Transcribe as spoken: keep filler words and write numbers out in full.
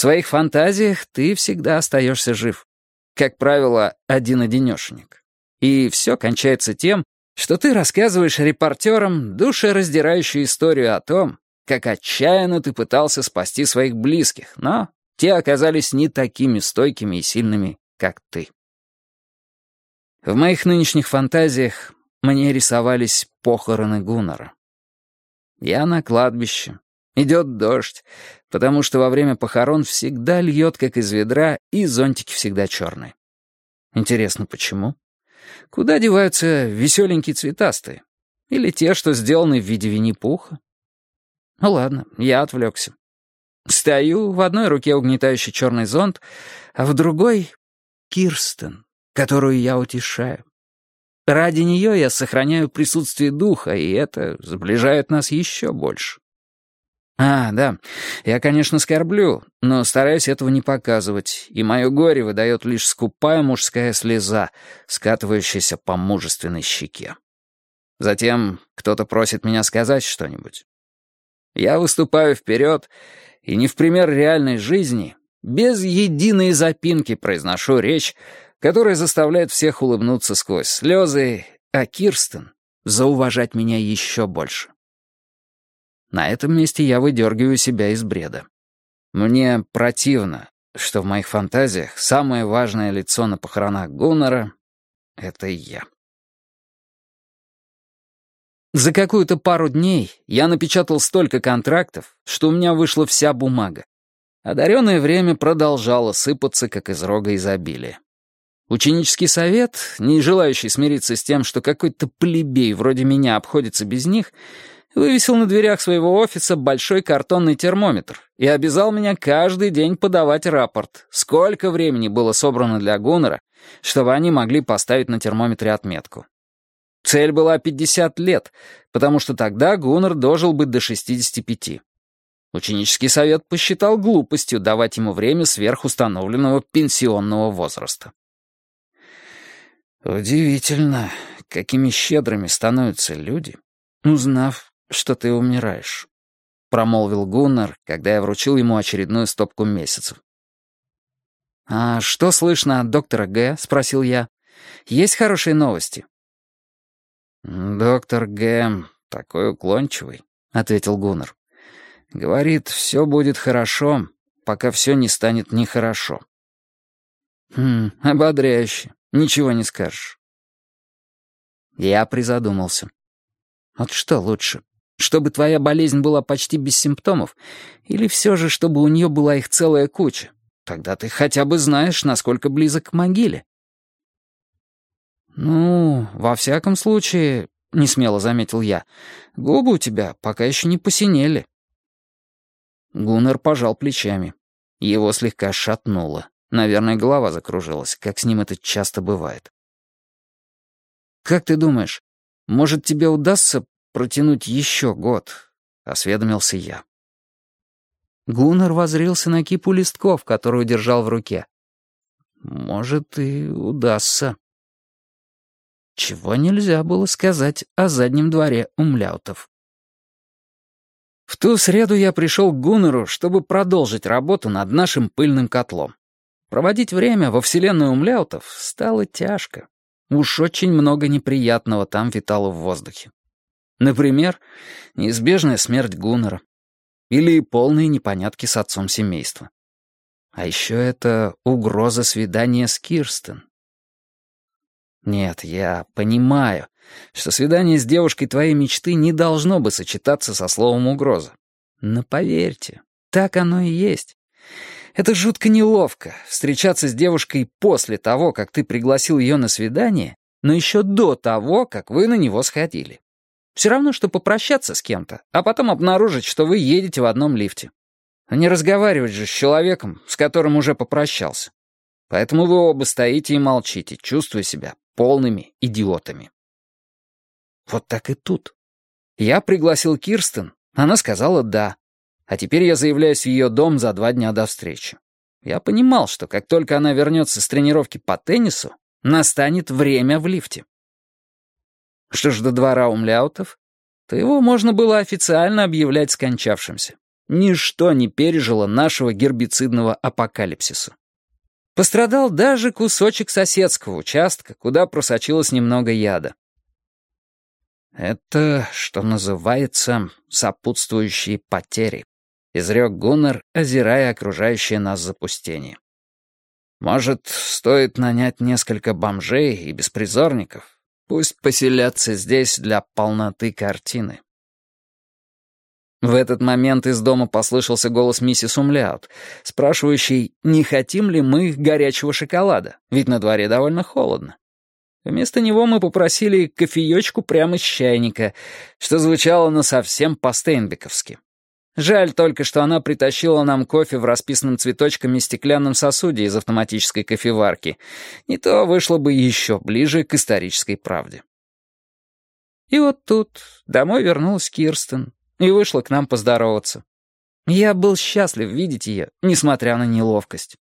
своих фантазиях ты всегда остаешься жив. Как правило, один-одинешенек. И все кончается тем, что ты рассказываешь репортерам душераздирающую историю о том, как отчаянно ты пытался спасти своих близких, но те оказались не такими стойкими и сильными, как ты. В моих нынешних фантазиях мне рисовались похороны Гуннара. Я на кладбище. Идет дождь, потому что во время похорон всегда льет, как из ведра, и зонтики всегда черные. Интересно, почему? Куда деваются веселенькие цветастые? Или те, что сделаны в виде Винни-Пуха? Ну ладно, я отвлекся. Стою, в одной руке угнетающий черный зонт, а в другой — Кирстен, которую я утешаю. Ради нее я сохраняю присутствие духа, и это сближает нас еще больше. А, да, я, конечно, скорблю, но стараюсь этого не показывать, и мое горе выдает лишь скупая мужская слеза, скатывающаяся по мужественной щеке. Затем кто-то просит меня сказать что-нибудь. Я выступаю вперед, и не в пример реальной жизни, без единой запинки произношу речь, которая заставляет всех улыбнуться сквозь слезы, а Кирстен — зауважать меня еще больше. На этом месте я выдергиваю себя из бреда. Мне противно, что в моих фантазиях самое важное лицо на похоронах Гуннара — это я. За какую-то пару дней я напечатал столько контрактов, что у меня вышла вся бумага. Одаренное время продолжало сыпаться, как из рога изобилия. Ученический совет, не желающий смириться с тем, что какой-то плебей вроде меня обходится без них, вывесил на дверях своего офиса большой картонный термометр и обязал меня каждый день подавать рапорт, сколько времени было собрано для Гуннара, чтобы они могли поставить на термометре отметку. Цель была пятьдесят лет, потому что тогда Гуннар дожил бы до шестидесяти пяти. Ученический совет посчитал глупостью давать ему время сверхустановленного пенсионного возраста. Удивительно, какими щедрыми становятся люди, узнав, что ты умираешь, — промолвил Гуннар, когда я вручил ему очередную стопку месяцев. «А что слышно от доктора Г?» — спросил я. «Есть хорошие новости?» «Доктор Г. такой уклончивый», — ответил Гуннар. «Говорит, все будет хорошо, пока все не станет нехорошо». «Хм, ободряюще, ничего не скажешь». Я призадумался. Вот что лучше, чтобы твоя болезнь была почти без симптомов, или все же, чтобы у нее была их целая куча? Тогда ты хотя бы знаешь, насколько близок к могиле. «Ну, во всяком случае, — несмело заметил я, — губы у тебя пока еще не посинели». Гуннар пожал плечами. Его слегка шатнуло. Наверное, голова закружилась, как с ним это часто бывает. «Как ты думаешь, может, тебе удастся протянуть еще год?» — осведомился я. Гуннар воззрился на кипу листков, которую держал в руке. «Может, и удастся». Чего нельзя было сказать о заднем дворе умляутов. В ту среду я пришел к Гуннару, чтобы продолжить работу над нашим пыльным котлом. Проводить время во вселенной умляутов стало тяжко. Уж очень много неприятного там витало в воздухе. Например, неизбежная смерть Гуннара. Или полные непонятки с отцом семейства. А еще это угроза свидания с Кирстен. Нет, я понимаю, что свидание с девушкой твоей мечты не должно бы сочетаться со словом «угроза». Но поверьте, так оно и есть. Это жутко неловко — встречаться с девушкой после того, как ты пригласил ее на свидание, но еще до того, как вы на него сходили. Все равно, что попрощаться с кем-то, а потом обнаружить, что вы едете в одном лифте. А не разговаривать же с человеком, с которым уже попрощался. Поэтому вы оба стоите и молчите, чувствуя себя полными идиотами. Вот так и тут. Я пригласил Кирстен, она сказала «да». А теперь я заявляюсь в ее дом за два дня до встречи. Я понимал, что как только она вернется с тренировки по теннису, настанет время в лифте. Что ж до двора умляутов, то его можно было официально объявлять скончавшимся. Ничто не пережило нашего гербицидного апокалипсиса. Пострадал даже кусочек соседского участка, куда просочилось немного яда. «Это, что называется, сопутствующие потери», — изрек Гуннар, озирая окружающее нас запустение. «Может, стоит нанять несколько бомжей и беспризорников? Пусть поселятся здесь для полноты картины». В этот момент из дома послышался голос миссис Умляут, спрашивающей, не хотим ли мы горячего шоколада, ведь на дворе довольно холодно. Вместо него мы попросили кофеечку прямо из чайника, что звучало на совсем по-стейнбековски. Жаль только, что она притащила нам кофе в расписанном цветочками стеклянном сосуде из автоматической кофеварки. Не то вышло бы еще ближе к исторической правде. И вот тут домой вернулась Кирстен и вышла к нам поздороваться. Я был счастлив видеть ее, несмотря на неловкость.